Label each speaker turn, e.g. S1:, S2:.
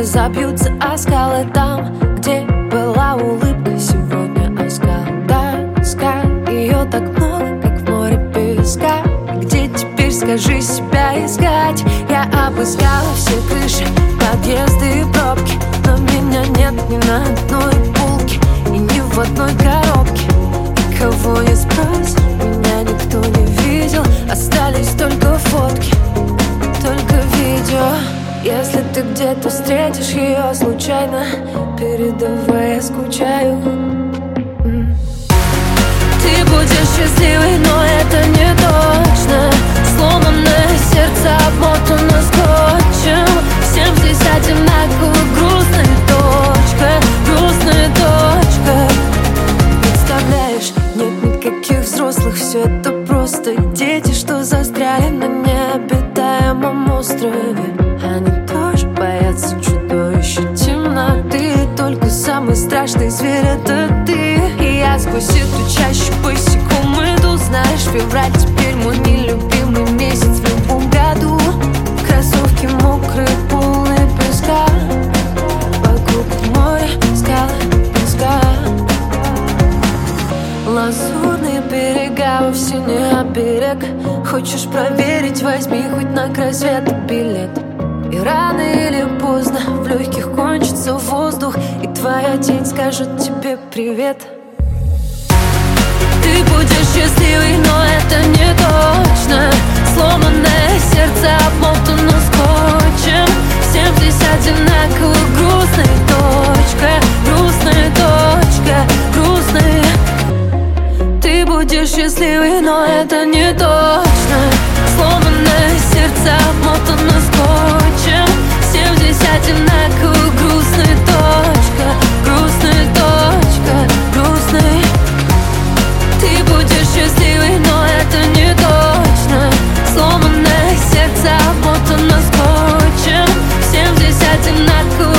S1: разобьются о скалы. Там, где была улыбка, сегодня оскал. Тоска, ее так много, как в море песка. Где теперь, скажи, себя искать? Я обыскала все крыши, подъезды и пробки, но меня нет ни на одной полке и ни в одной коробке. И кого не спросишь, меня никто не видел. Остались только фотки, только видео. Если ты где-то встретишь ее случайно, передавай, я скучаю. Ты будешь счастливой, но это не точно. Сломанное сердце обмотано скотчем. Всем здесь одинаково грустная точка, грустная точка. Представляешь, нет никаких взрослых, все это просто дети, что застряли на необитаемом острове. Они тоже боятся чудовища темноты. Только самый страшный зверь — это ты. И я сквозь эту чащу босиком иду. Знаешь, февраль теперь мой нелюбимый месяц в любом году. Кроссовки мокрые, полные песка. Вокруг море, скалы, песка. Лазурные берега, вовсе не оберег. Хочешь проверить, возьми хоть на край света билет. И рано или поздно в легких кончится воздух, и твоя тень скажет тебе привет. Ты будешь счастливой, но это не точно. Сломанное сердце обмотано скотчем. Всем здесь одинаково грустная точка, грустная точка, грустная. Ты будешь счастливой, но это не точно. Сломанное сердце обмотано скотчем. Всем здесь одинаково грустная точка, грустная точка, грустная. Ты будешь счастливой, но это не точно. Сломанное сердце обмотано скотчем. Всем здесь одинаково